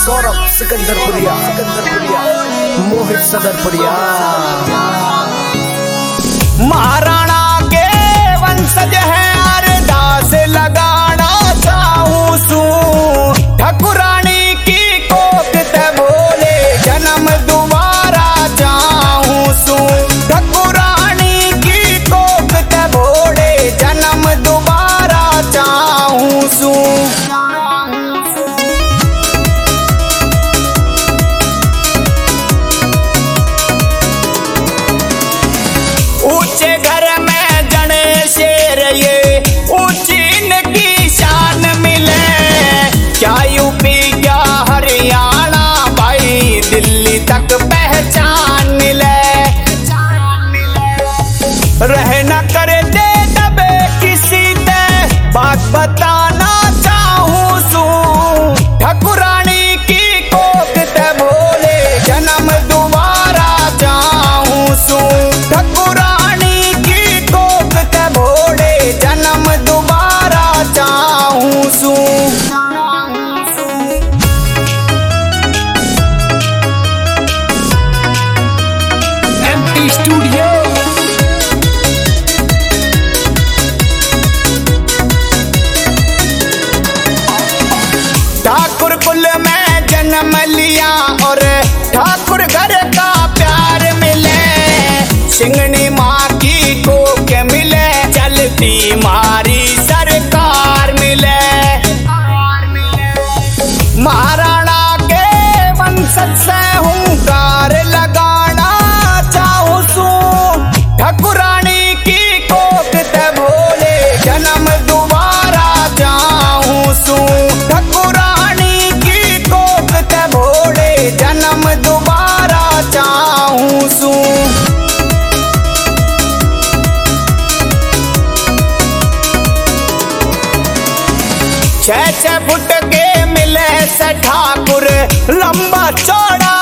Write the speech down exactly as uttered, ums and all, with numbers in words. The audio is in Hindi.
सौरभ सिकंदरपुरिया सिकंदरपुरिया मोहित सदरपुरिया। महाराणा के वंशज है अरदास लगाना चाहूं सू ठकुरानी की कोक ते बोले जन्म दोबारा चाहूं सू ठकुरानी की कोक ते बोले जन्म दोबारा चाहूं सू। ऊंचे घर में जने शेर ये ऊंची इनकी शान मिले क्या यूपी क्या हरियाणा भाई दिल्ली तक पहचान मिले। रह न करे दे दबे किसी ते बात बताना चाहूं सू ठकुरानी की कोक ते बोले जन्म दोबारा चाहूं सू ठकुरानी की कोक ते बोले जन्म दोबारा चाहूं सू। एमटी स्टूडियो ठाकुर कुल में जन्म लिया और ठाकुर घर का प्यार मिले सिंगनी माँ की कोक मिले चलती मारी सरकार मिले। महाराणा के वंशज से हुंकार लगाना चाहूं सू ठकुरानी की कोक ते बोले जन्म दोबारा चाहूं सू ठकुरानी की कोक ते बोले जन्म दोबारा चाहूं सू। छह छह फुट के मिले से ठाकुर लंबा चौड़ा